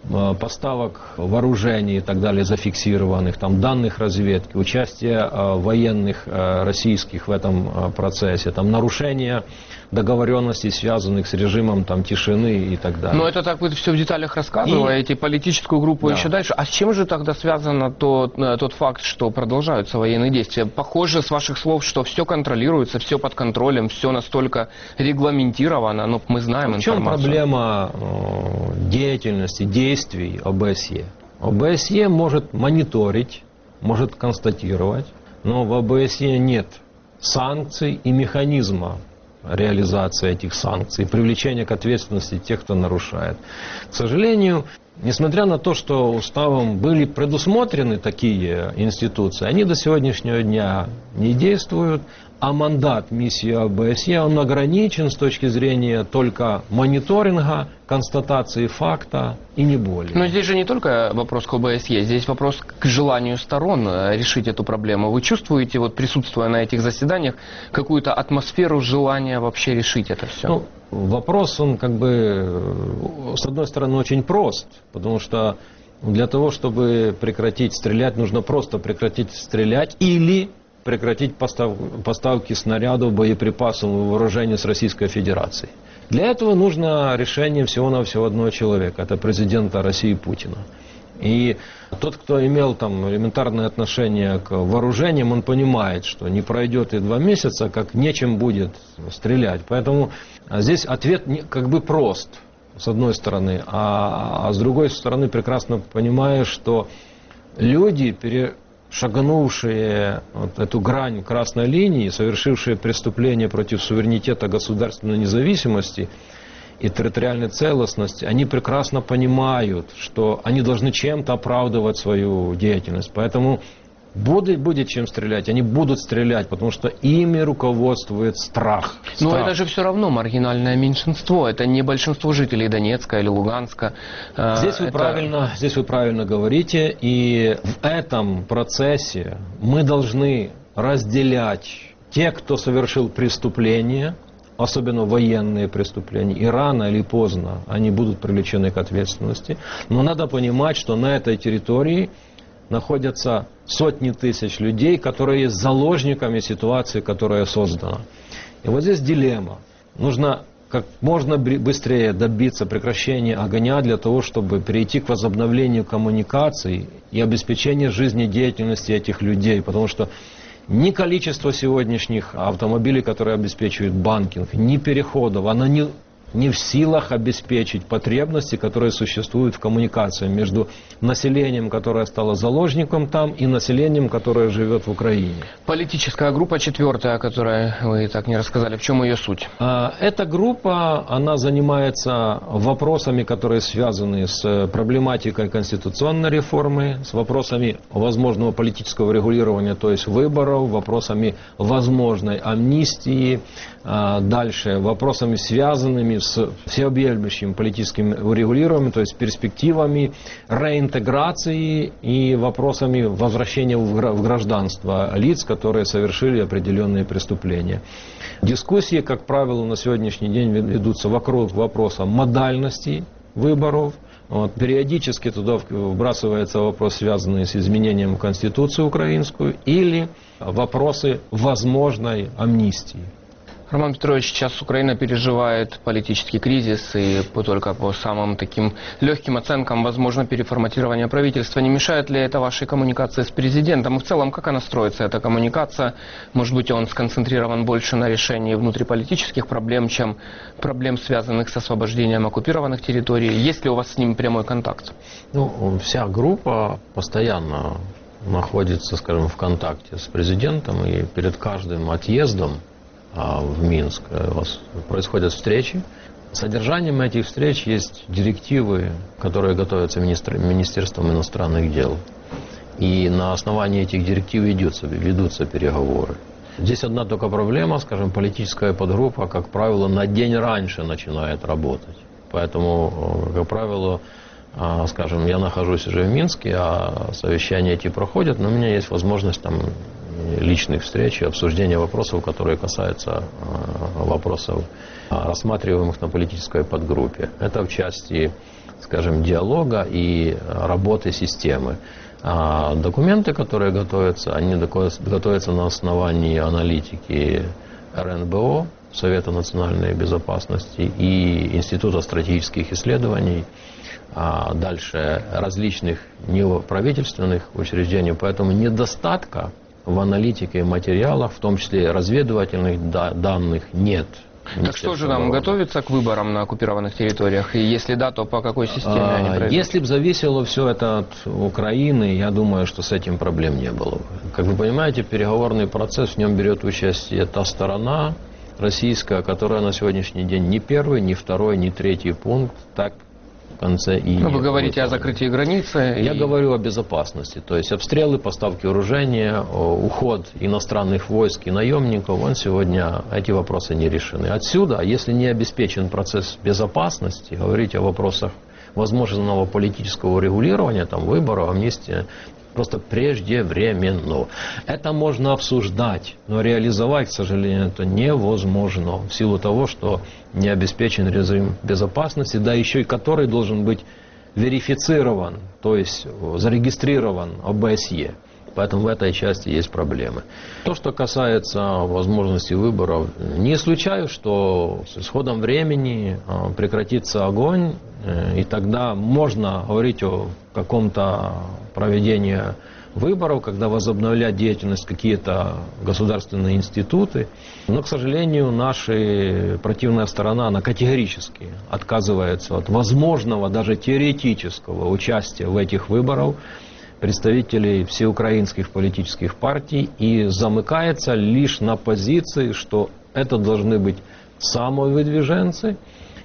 S6: поставок вооружений и так далее зафиксированных, там данных разведки, участие военных российских в этом процессе, там нарушение договоренностей, связанных с режимом там тишины и так далее.
S3: Но это так вы все в деталях рассказываете, политическую группу еще дальше. А с чем же тогда связан тот факт, что продолжаются военные действия? Похоже, с ваших слов, что все контролируется, все под контролем, все настолько регламентировано, но мы знаем информацию.
S6: В чем проблема деятельности, действий ОБСЕ? ОБСЕ может мониторить, может констатировать, но в ОБСЕ нет санкций и механизма реализации этих санкций, привлечения к ответственности тех, кто нарушает. К сожалению, несмотря на то, что уставом были предусмотрены такие институции, они до сегодняшнего дня не действуют, а мандат миссии ОБСЕ, он ограничен с точки зрения только мониторинга, констатации факта и не более.
S3: Но здесь же не только вопрос к ОБСЕ, здесь вопрос к желанию сторон решить эту проблему. Вы чувствуете, вот присутствуя на этих заседаниях, какую-то атмосферу желания вообще решить это все?
S6: Ну, вопрос, он как бы, с одной стороны, очень прост, потому что для того, чтобы прекратить стрелять, нужно просто прекратить стрелять или прекратить поставки снарядов, боеприпасов и вооружений с Российской Федерацией. Для этого нужно решение всего-навсего одного человека, это президента России Путина. И тот, кто имел там элементарное отношение к вооружениям, он понимает, что не пройдет и 2 месяца, как нечем будет стрелять. Поэтому здесь ответ как бы прост, с одной стороны, а с другой стороны прекрасно понимаю, что люди, шагнувшие вот эту грань красной линии, совершившие преступления против суверенитета, государственной независимости и территориальной целостности, они прекрасно понимают, что они должны чем-то оправдывать свою деятельность. Поэтому будет чем стрелять, они будут стрелять, потому что ими руководствует страх.
S3: Но это же все равно маргинальное меньшинство, это не большинство жителей Донецка или Луганска.
S6: Здесь вы правильно говорите, и в этом процессе мы должны разделять тех, кто совершил преступления, особенно военные преступления, и рано или поздно они будут привлечены к ответственности. Но надо понимать, что на этой территории находятся сотни тысяч людей, которые есть заложниками ситуации, которая создана. И вот здесь дилемма. Нужно как можно быстрее добиться прекращения огня для того, чтобы перейти к возобновлению коммуникаций и обеспечению жизнедеятельности этих людей. Потому что ни количество сегодняшних автомобилей, которые обеспечивают банкинг, ни переходов, оно не в силах обеспечить потребности, которые существуют в коммуникации между населением, которое стало заложником там, и населением, которое живет в Украине.
S3: Политическая группа 4, о которой вы так не рассказали, в чем ее суть?
S6: Эта группа, она занимается вопросами, которые связаны с проблематикой конституционной реформы, с вопросами возможного политического регулирования, то есть выборов, вопросами возможной амнистии, дальше вопросами, связанными с всеобъемлющим политическим урегулированием, то есть перспективами реинтеграции и вопросами возвращения в гражданство лиц, которые совершили определенные преступления. Дискуссии, как правило, на сегодняшний день ведутся вокруг вопроса модальности выборов. Периодически туда вбрасывается вопрос, связанный с изменением Конституции украинскую, или вопросы возможной амнистии.
S3: Роман Петрович, сейчас Украина переживает политический кризис, и только по самым таким легким оценкам возможно переформатирование правительства. Не мешает ли это вашей коммуникации с президентом? И в целом, как она строится, эта коммуникация? Может быть, он сконцентрирован больше на решении внутриполитических проблем, чем проблем, связанных с освобождением оккупированных территорий? Есть ли у вас с ним прямой контакт?
S6: Вся группа постоянно находится, скажем, в контакте с президентом, и перед каждым отъездом в Минск у вас происходят встречи. Содержанием этих встреч есть директивы, которые готовятся Министерством иностранных дел. И на основании этих директив ведутся переговоры. Здесь одна только проблема, скажем, политическая подгруппа, как правило, на день раньше начинает работать. Поэтому, как правило, скажем, я нахожусь уже в Минске, а совещания эти проходят, но у меня есть возможность там личных встреч и обсуждения вопросов, которые касаются вопросов, рассматриваемых на политической подгруппе. Это в части скажем, диалога и работы системы. А документы, которые готовятся, они готовятся на основании аналитики РНБО, Совета национальной безопасности, и Института стратегических исследований, а дальше различных неправительственных учреждений. Поэтому недостатка в аналитике и материалах, в том числе разведывательных данных, нет.
S3: Так что же нам готовиться к выборам на оккупированных территориях? И если да, то по какой системе они пройдут?
S6: Если бы зависело все это от Украины, я думаю, что с этим проблем не было бы. Как вы понимаете, переговорный процесс, в нем берет участие та сторона российская, которая на сегодняшний день ни первый, ни второй, ни третий пункт так в конце и...
S3: Вы говорите о закрытии границы?
S6: Я говорю о безопасности. То есть обстрелы, поставки вооружения, уход иностранных войск и наемников, сегодня эти вопросы не решены. Отсюда, если не обеспечен процесс безопасности, говорить о вопросах возможного политического регулирования, выборов, амнистии, просто преждевременно. Это можно обсуждать, но реализовать, к сожалению, это невозможно в силу того, что не обеспечен режим безопасности, да еще и который должен быть верифицирован, то есть зарегистрирован ОБСЕ. Поэтому в этой части есть проблемы. То, что касается возможности выборов, не исключаю, что с ходом времени прекратится огонь, и тогда можно говорить о каком-то проведении выборов, когда возобновлять деятельность какие-то государственные институты. Но, к сожалению, наша противная сторона, она категорически отказывается от возможного, даже теоретического участия в этих выборах представителей всеукраинских политических партий и замыкается лишь на позиции, что это должны быть самовыдвиженцы,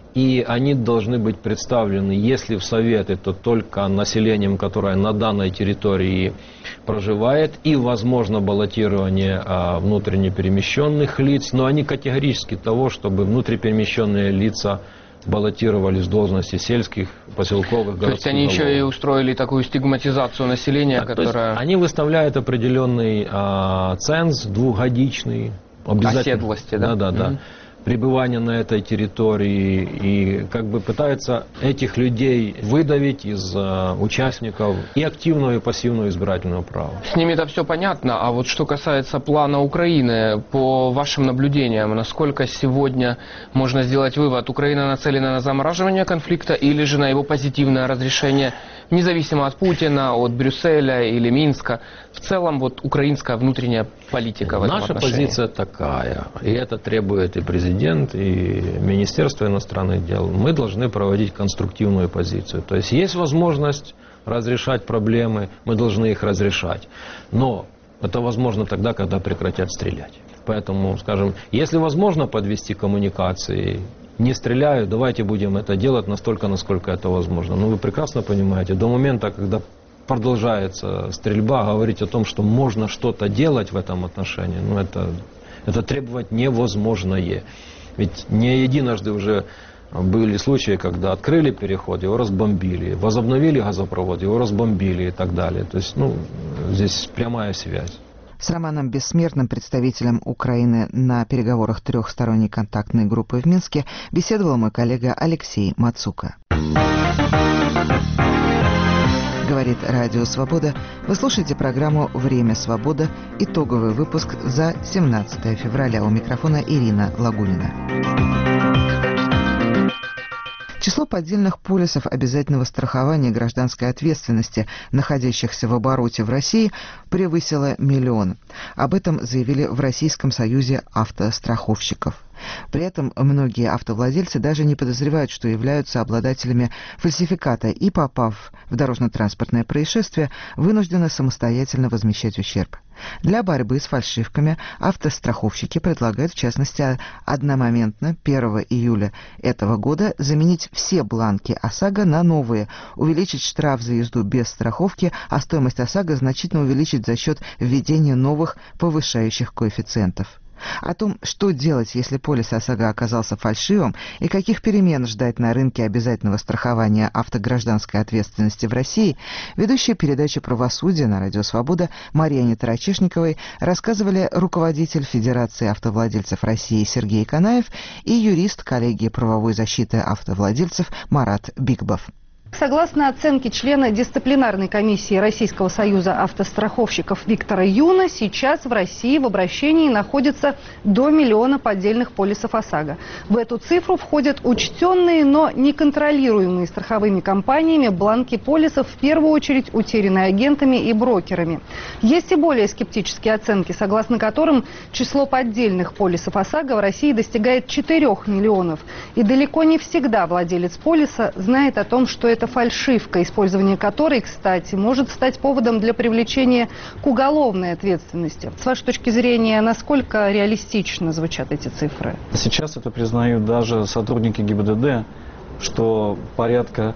S6: и они должны быть представлены, если в Советы, то только населением, которое на данной территории проживает, и возможно баллотирование внутренне перемещенных лиц, но они категорически того, чтобы внутриперемещенные лица баллотировались в должности сельских, поселковых, городских.
S3: То есть они еще и устроили такую стигматизацию населения,
S6: да,
S3: которая...
S6: Они выставляют определенный ценз двухгодичный.
S3: Оседлости, да?
S6: Да. Пребывание на этой территории и пытаются этих людей выдавить из участников и активного, и пассивного избирательного права.
S3: С ними это все понятно, а вот что касается плана Украины, по вашим наблюдениям, насколько сегодня можно сделать вывод, Украина нацелена на замораживание конфликта или же на его позитивное разрешение, независимо от Путина, от Брюсселя или Минска? В целом, украинская внутренняя политика в этом
S6: отношении.
S3: Наша
S6: позиция такая, и это требует и президент, и Министерство иностранных дел. Мы должны проводить конструктивную позицию. То есть возможность разрешать проблемы, мы должны их разрешать. Но это возможно тогда, когда прекратят стрелять. Поэтому, скажем, если возможно подвести коммуникации, не стреляют, давайте будем это делать настолько, насколько это возможно. Но вы прекрасно понимаете, до момента, когда продолжается стрельба, говорить о том, что можно что-то делать в этом отношении, это требовать невозможное. Ведь не единожды уже были случаи, когда открыли переход, его разбомбили, возобновили газопровод, его разбомбили и так далее. То есть, здесь прямая связь.
S8: С Романом Бессмертным, представителем Украины на переговорах трехсторонней контактной группы в Минске, беседовал мой коллега Алексей Мацука. Говорит Радио Свобода. Вы слушаете программу «Время свобода». Итоговый выпуск за 17 февраля. У микрофона Ирина Лагунина. Число поддельных полисов обязательного страхования гражданской ответственности, находящихся в обороте в России, превысило 1 миллион. Об этом заявили в Российском союзе автостраховщиков. При этом многие автовладельцы даже не подозревают, что являются обладателями фальсификата и, попав в дорожно-транспортное происшествие, вынуждены самостоятельно возмещать ущерб. Для борьбы с фальшивками автостраховщики предлагают, в частности, одномоментно 1 июля этого года заменить все бланки ОСАГО на новые, увеличить штраф за езду без страховки, а стоимость ОСАГО значительно увеличить за счет введения новых повышающих коэффициентов. О том, что делать, если полис ОСАГО оказался фальшивым, и каких перемен ждать на рынке обязательного страхования автогражданской ответственности в России, ведущая передачи «Правосудие» на Радио Свобода Марьяне Тарачешниковой рассказывали руководитель Федерации автовладельцев России Сергей Канаев и юрист коллегии правовой защиты автовладельцев Марат Бикбов.
S7: Согласно оценке члена дисциплинарной комиссии Российского союза автостраховщиков Виктора Юна, сейчас в России в обращении находится до 1 миллиона поддельных полисов ОСАГО. В эту цифру входят учтенные, но неконтролируемые страховыми компаниями бланки полисов, в первую очередь утерянные агентами и брокерами. Есть и более скептические оценки, согласно которым число поддельных полисов ОСАГО в России достигает 4 миллионов. И далеко не всегда владелец полиса знает о том, что это фальшивка, использование которой, кстати, может стать поводом для привлечения к уголовной ответственности. С вашей точки зрения, насколько реалистично звучат эти цифры?
S9: Сейчас это признают даже сотрудники ГИБДД, что порядка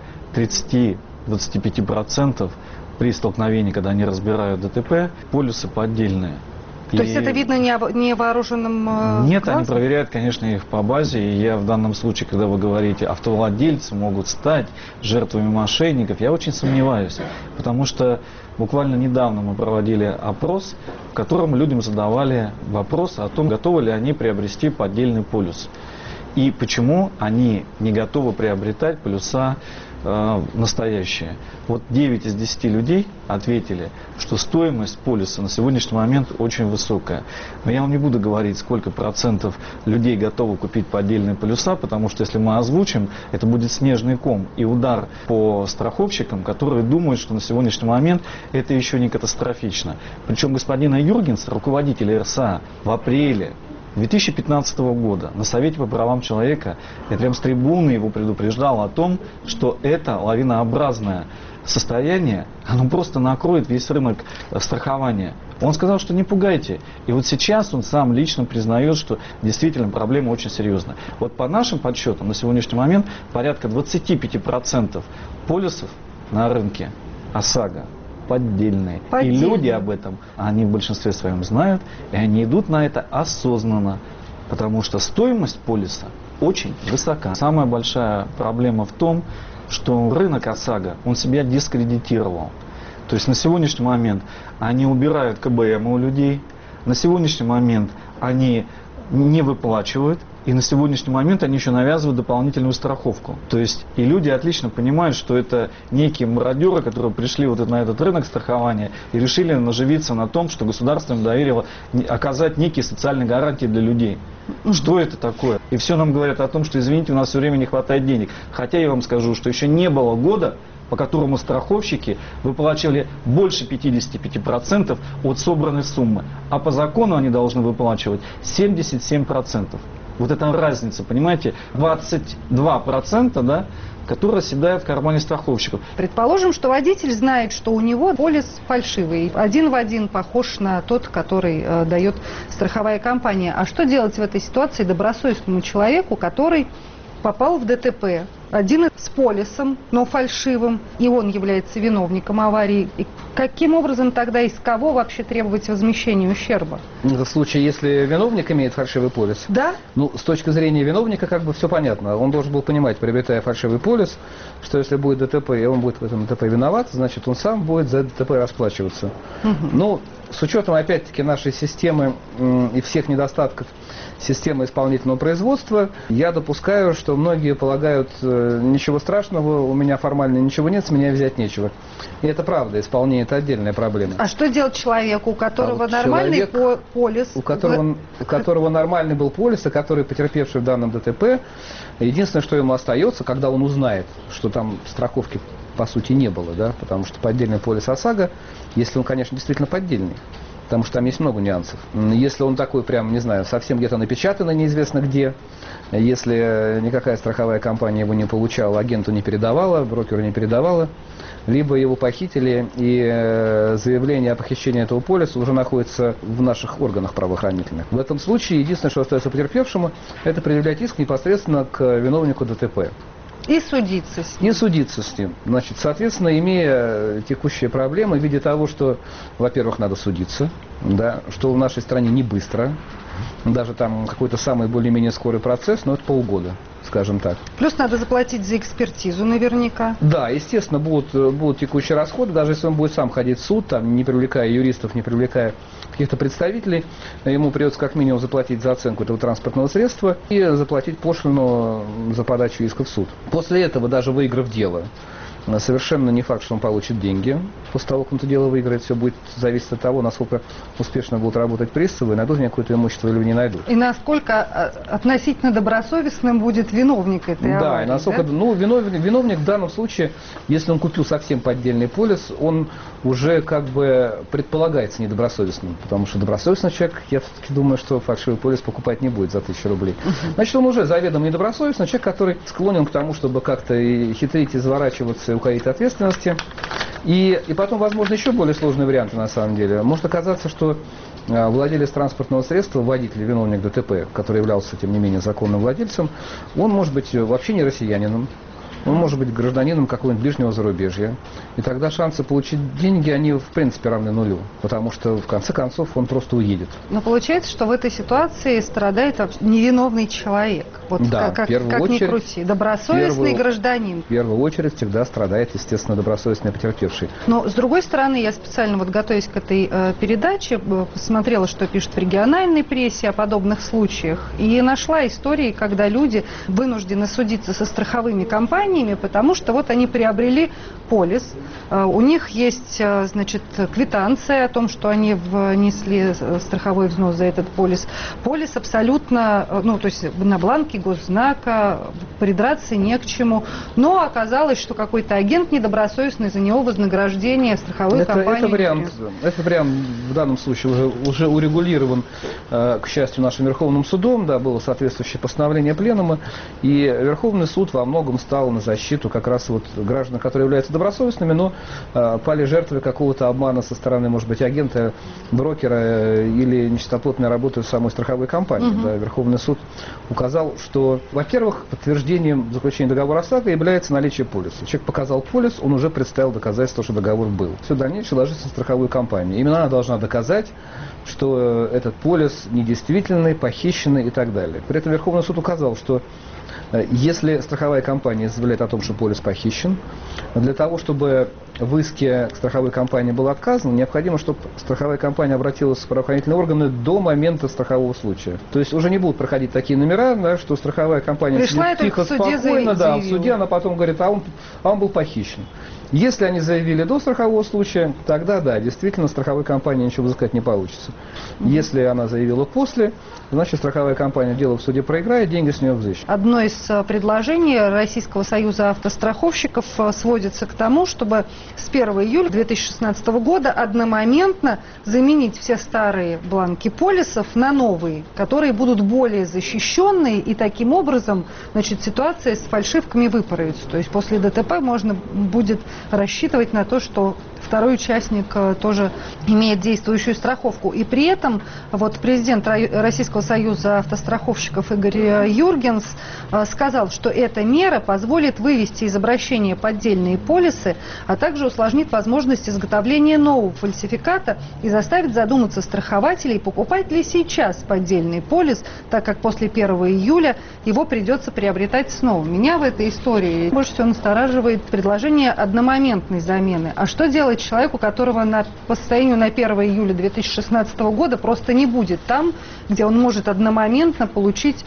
S9: 30-25% при столкновении, когда они разбирают ДТП, полисы поддельные.
S7: То есть это видно невооруженным
S9: Нет,
S7: глазом?
S9: они проверяют, конечно, их по базе. И я в данном случае, когда вы говорите, автовладельцы могут стать жертвами мошенников, я очень сомневаюсь. Потому что буквально недавно мы проводили опрос, в котором людям задавали вопрос о том, готовы ли они приобрести поддельный полис. И почему они не готовы приобретать полюса настоящие. Вот 9 из 10 людей ответили, что стоимость полиса на сегодняшний момент очень высокая. Но я вам не буду говорить, сколько процентов людей готовы купить поддельные полюса, потому что если мы озвучим, это будет снежный ком и удар по страховщикам, которые думают, что на сегодняшний момент это еще не катастрофично. Причем господин Юргенс, руководитель РСА, в апреле 2015 года на Совете по правам человека я прям с трибуны его предупреждал о том, что это лавинообразное состояние, оно просто накроет весь рынок страхования. Он сказал, что не пугайте. И вот сейчас он сам лично признает, что действительно проблема очень серьезная. Вот по нашим подсчетам на сегодняшний момент порядка 25% полисов на рынке ОСАГО поддельные. И люди об этом, они в большинстве своем знают, и они идут на это осознанно, потому что стоимость полиса очень высока. Самая большая проблема в том, что рынок ОСАГО, он себя дискредитировал. То есть на сегодняшний момент они убирают КБМ у людей, на сегодняшний момент они не выплачивают, и на сегодняшний момент они еще навязывают дополнительную страховку. То есть и люди отлично понимают, что это некие мародеры, которые пришли вот на этот рынок страхования и решили наживиться на том, что государство им доверило оказать некие социальные гарантии для людей. Что это такое? И все нам говорят о том, что, извините, у нас все время не хватает денег. Хотя я вам скажу, что еще не было года, по которому страховщики выплачивали больше 55% от собранной суммы. А по закону они должны выплачивать 77%. Вот эта разница, понимаете, 22%, да, которые оседают в кармане страховщиков.
S7: Предположим, что водитель знает, что у него полис фальшивый, один в один похож на тот, который дает страховая компания. А что делать в этой ситуации добросовестному человеку, который попал в ДТП? Один с полисом, но фальшивым, и он является виновником аварии. И каким образом тогда из кого вообще требовать возмещения ущерба?
S10: В случае, если виновник имеет фальшивый полис?
S7: Да.
S10: Ну, с точки зрения виновника, как бы все понятно. Он должен был понимать, приобретая фальшивый полис, что если будет ДТП, и он будет в этом ДТП виноват, значит, он сам будет за ДТП расплачиваться. Ну, с учетом, опять-таки, нашей системы и всех недостатков системы исполнительного производства, я допускаю, что многие полагают, ничего страшного, у меня формально ничего нет, с меня взять нечего. И это правда, исполнение – это отдельная проблема.
S7: А что делать человеку, у которого нормальный полис?
S10: У которого нормальный был полис, а который потерпевший в данном ДТП, единственное, что ему остается, когда он узнает, что там страховки по сути не было, да, потому что поддельный полис ОСАГО, если он, конечно, действительно поддельный, потому что там есть много нюансов. Если он такой прям, не знаю, совсем где-то напечатанный, неизвестно где, если никакая страховая компания его не получала, агенту не передавала, брокеру не передавала, либо его похитили, и заявление о похищении этого полиса уже находится в наших органах правоохранительных. В этом случае единственное, что остается потерпевшему, это предъявлять иск непосредственно к виновнику ДТП.
S7: И судиться с ним.
S10: И судиться с ним. Значит, соответственно, имея текущие проблемы в виде того, что, во-первых, надо судиться, да, что в нашей стране не быстро, даже там какой-то самый более-менее скорый процесс, но это полгода, скажем так.
S7: Плюс надо заплатить за экспертизу наверняка.
S10: Да, естественно, будут текущие расходы, даже если он будет сам ходить в суд, там, не привлекая юристов, не привлекая каких-то представителей, ему придется как минимум заплатить за оценку этого транспортного средства и заплатить пошлину за подачу иска в суд. После этого, даже выиграв дело, Совершенно не факт, что он получит деньги после того, как он это дело выиграет. Все будет зависеть от того, насколько успешно будут работать приставы, найдут мне какое-то имущество или не найдут.
S7: И насколько относительно добросовестным будет виновник этой аварии.
S10: Да, и насколько,
S7: да?
S10: ну, виновник в данном случае, если он купил совсем поддельный полис, он уже как бы предполагается недобросовестным, потому что добросовестный человек, я все-таки думаю, что фальшивый полис покупать не будет за 1000 рублей. Значит, он уже заведомо недобросовестный человек, который склонен к тому, чтобы как-то хитрить, изворачиваться и уходить от ответственности. И потом, возможно, еще более сложные варианты на самом деле. Может оказаться, что владелец транспортного средства, водитель, виновник ДТП, который являлся, тем не менее, законным владельцем, он может быть вообще не россиянином. Он может быть гражданином какого-нибудь ближнего зарубежья. И тогда шансы получить деньги, они в принципе равны нулю. Потому что в конце концов он просто уедет.
S7: Но получается, что в этой ситуации страдает невиновный человек. Вот
S10: да,
S7: как ни крути. Добросовестный гражданин.
S10: В первую очередь всегда страдает, естественно, добросовестный потерпевший.
S7: Но с другой стороны, я специально вот готовясь к этой передаче, посмотрела, что пишут в региональной прессе о подобных случаях. И нашла истории, когда люди вынуждены судиться со страховыми компаниями, потому что вот они приобрели полис, у них есть, значит, квитанция о том, что они внесли страховой взнос за этот полис. Полис абсолютно, ну, то есть на бланке госзнака, придраться не к чему. Но оказалось, что какой-то агент недобросовестный за него вознаграждение страховой компании.
S10: Это вариант в данном случае уже урегулирован, к счастью, нашим Верховным судом, да, было соответствующее постановление Пленума, и Верховный суд во многом стал на защиту как раз вот граждан, которые являются добросовестными, но пали жертвой какого-то обмана со стороны, может быть, агента, брокера или нечистоплотной работы самой страховой компании. Да, Верховный суд указал, что, во-первых, подтверждением заключения договора ОСАГО является наличие полиса. Человек показал полис, он уже представил доказательство, что договор был. Все дальнейшее ложится на страховую компанию. Именно она должна доказать, что этот полис недействительный, похищенный и так далее. При этом Верховный суд указал, что если страховая компания заявляет о том, что полис похищен, для того, чтобы в иске к страховой компании было отказано, необходимо, чтобы страховая компания обратилась в правоохранительные органы до момента страхового случая. То есть уже не будут проходить такие номера, да, что страховая компания
S7: пришла
S10: тихо, спокойно, да, в суде она потом говорит, а он был похищен. Если они заявили до страхового случая, тогда да, действительно страховой компании ничего взыскать не получится. Если она заявила после, значит страховая компания дело в суде проиграет, деньги с нее взыщут.
S7: Одно из предложений Российского союза автостраховщиков сводится к тому, чтобы с 1 июля 2016 года одномоментно заменить все старые бланки полисов на новые, которые будут более защищенные, и таким образом, значит, ситуация с фальшивками выправится. То есть после ДТП можно будет рассчитывать на то, что второй участник тоже имеет действующую страховку. И при этом вот президент Российского союза автостраховщиков Игорь Юргенс сказал, что эта мера позволит вывести из обращения поддельные полисы, а также усложнит возможность изготовления нового фальсификата и заставит задуматься страхователей, покупать ли сейчас поддельный полис, так как после 1 июля его придется приобретать снова. Меня в этой истории больше всего настораживает предложение одномоментной замены. А что делать человеку, которого по состоянию на 1 июля 2016 года просто не будет там, где он может одномоментно получить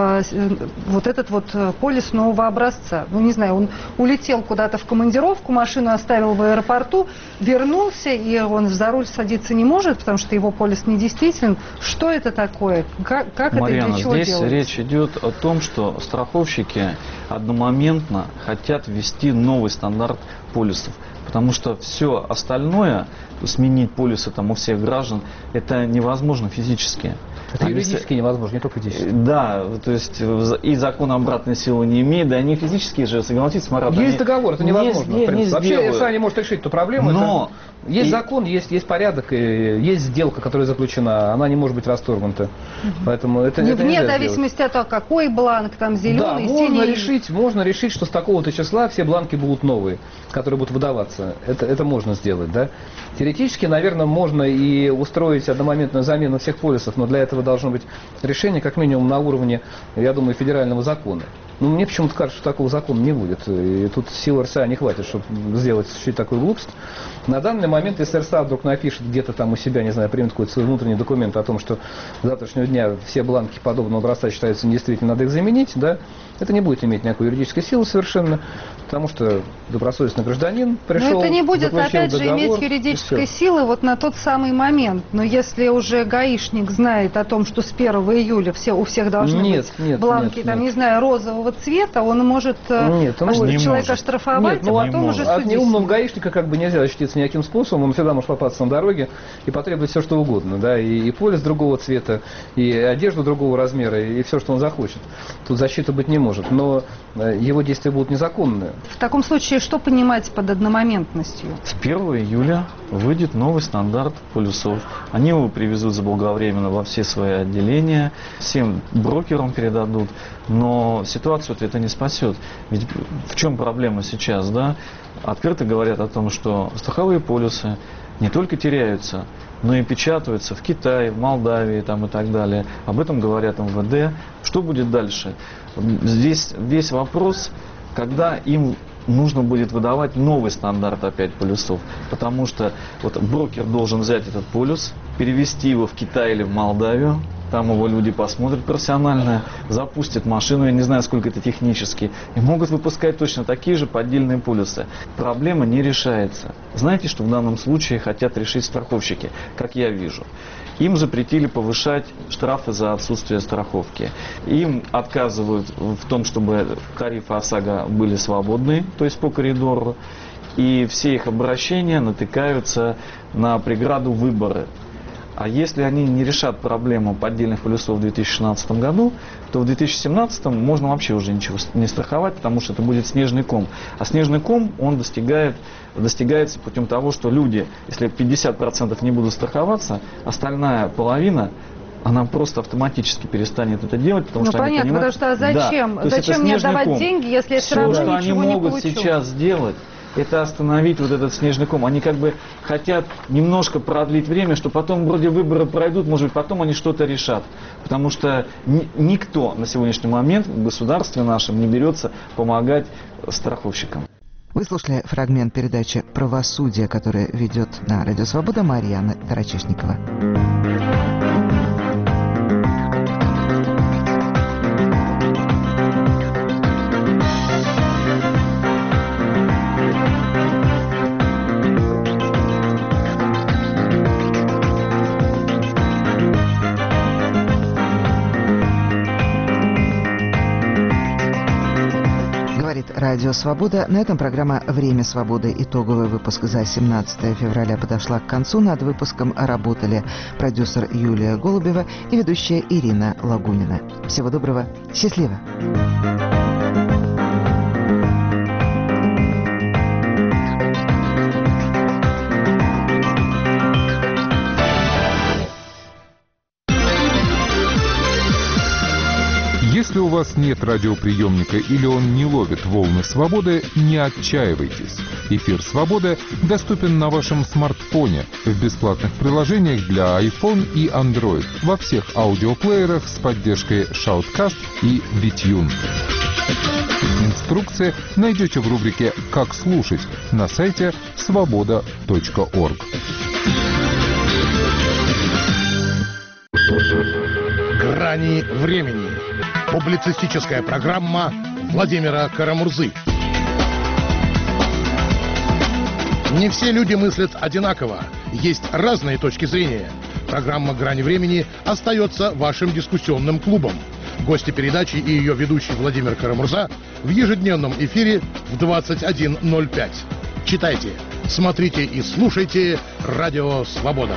S7: вот этот вот полис нового образца? Ну, не знаю, он улетел куда-то в командировку, машину оставил в аэропорту, вернулся, и он за руль садиться не может, потому что его полис недействителен. Что это такое? Как
S9: Марьяна,
S7: это и для чего
S9: здесь
S7: делается?
S9: Речь идет о том, что страховщики одномоментно хотят ввести новый стандарт полисов. Потому что все остальное, сменить полисы там у всех граждан, это невозможно физически.
S10: Это юридически невозможно, не только физически.
S9: Да, то есть и закон обратной силы не имеет, да они физически же согласиться с Маратом.
S10: Есть договор, это невозможно. Вообще, если они могут решить эту проблему,
S9: но
S10: есть закон, есть порядок, есть сделка, которая заключена, она не может быть расторгнута. Поэтому это
S7: вне зависимости от того, какой бланк, там зеленый,
S10: да,
S7: синий.
S10: можно решить, что с такого-то числа все бланки будут новые, которые будут выдаваться. Это можно сделать, да. Теоретически, наверное, можно и устроить одномоментную замену всех полисов, но для этого этого должно быть решение, как минимум, на уровне, я думаю, федерального закона. Но мне почему-то кажется, что такого закона не будет. И тут сил РСА не хватит, чтобы сделать чуть такую глупость. На данный момент, если РСА вдруг напишет где-то там у себя, не знаю, примет какой-то свой внутренний документ о том, что с завтрашнего дня все бланки подобного образца считаются недействительными, надо их заменить, да, это не будет иметь никакой юридической силы совершенно, потому что добросовестный гражданин пришел,
S7: но это не будет, опять же,
S10: договор,
S7: иметь юридической силы вот на тот самый момент. Но если уже гаишник знает о том, что с 1 июля у всех должны быть бланки, не знаю, розового цвета, он может человека штрафовать, а потом уже судить.
S10: От неумного гаишника как бы нельзя защититься никаким способом, он всегда может попасться на дороге и потребовать все, что угодно, да, и полис другого цвета, и одежду другого размера, и все, что он захочет. Тут защиты быть не может, но его действия будут незаконные.
S7: В таком случае, что понимать под одномоментностью?
S9: С 1 июля выйдет новый стандарт полюсов. Они его привезут заблаговременно во все свои отделения, всем брокерам передадут, но ситуацию это не спасет. Ведь в чем проблема сейчас, да? Открыто говорят о том, что страховые полюсы не только теряются, но и печатаются в Китае, в Молдавии там, и так далее. Об этом говорят МВД. Что будет дальше? Здесь весь вопрос, когда им нужно будет выдавать новый стандарт опять полюсов. Потому что вот брокер должен взять этот полюс, перевести его в Китай или в Молдавию. Там его люди посмотрят профессионально, запустят машину, я не знаю, сколько это технически, и могут выпускать точно такие же поддельные полюсы. Проблема не решается. Знаете, что в данном случае хотят решить страховщики, как я вижу? Им запретили повышать штрафы за отсутствие страховки. Им отказывают в том, чтобы тарифы ОСАГО были свободны, то есть по коридору, и все их обращения натыкаются на преграду выбора. А если они не решат проблему поддельных полюсов в 2016 году, то в 2017 можно вообще уже ничего не страховать, потому что это будет снежный ком. А снежный ком, он достигается путем того, что люди, если 50% не будут страховаться, остальная половина, она просто автоматически перестанет это делать, потому что
S7: понятно,
S9: они понимают,
S7: потому что зачем?
S9: Да,
S7: зачем мне давать деньги, если я все равно ничего не получу?
S9: Что они могут сейчас сделать, это остановить вот этот снежный ком. Они как бы хотят немножко продлить время, что потом вроде выборы пройдут, может быть, потом они что-то решат. Потому что никто на сегодняшний момент в государстве нашем не берется помогать страховщикам.
S8: Вы слушали фрагмент передачи «Правосудие», которую ведет на Радио Свобода Марьяна Тарачешникова. Радио «Свобода». На этом программа «Время свободы». Итоговый выпуск за 17 февраля подошла к концу. Над выпуском работали продюсер Юлия Голубева и ведущая Ирина Лагунина. Всего доброго. Счастливо.
S11: Если у вас нет радиоприемника или он не ловит волны свободы, не отчаивайтесь. Эфир «Свобода» доступен на вашем смартфоне в бесплатных приложениях для iPhone и Android во всех аудиоплеерах с поддержкой Shoutcast и BitTune. Инструкции найдете в рубрике «Как слушать» на сайте svoboda.org.
S12: «Грани времени». Публицистическая программа Владимира Карамурзы. Не все люди мыслят одинаково. Есть разные точки зрения. Программа «Грани времени» остается вашим дискуссионным клубом. Гости передачи и ее ведущий Владимир Карамурза в ежедневном эфире в 21:05. Читайте, смотрите и слушайте «Радио Свобода».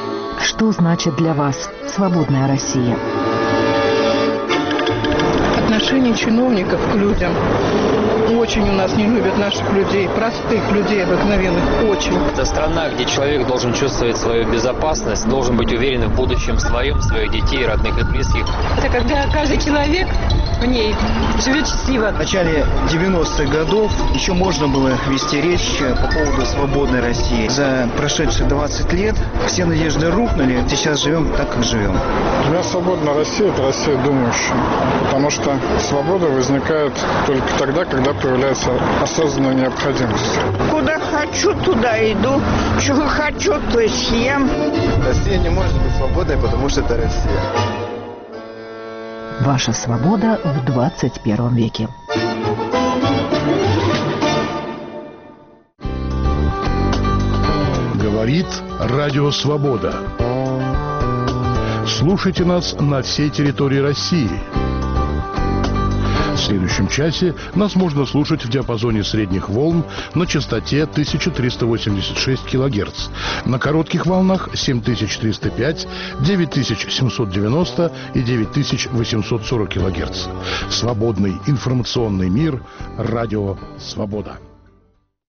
S13: Что значит для вас свободная Россия? отношение чиновников к людям. Очень у нас не любят наших людей, простых людей обыкновенных, очень.
S14: Это страна, где человек должен чувствовать свою безопасность, должен быть уверен в будущем своем, своих детей, родных и близких.
S16: Это когда каждый человек в ней живет счастливо.
S17: В начале 90-х годов еще можно было вести речь по поводу свободной России. За прошедшие 20 лет все надежды рухнули. Сейчас живем так, как живем.
S18: Для меня свободная Россия – это Россия думающая. Потому что свобода возникает только тогда, когда появляется осознанная необходимость.
S26: Куда хочу, туда иду. Чего хочу, то и съем.
S27: Россия не может быть свободной, потому что это Россия.
S28: Ваша свобода в 21 веке.
S12: Говорит Радио Свобода. Слушайте нас на всей территории России. В следующем часе нас можно слушать в диапазоне средних волн на частоте 1386 кГц, на коротких волнах 7305, 9790 и 9840 кГц. Свободный информационный мир. Радио Свобода.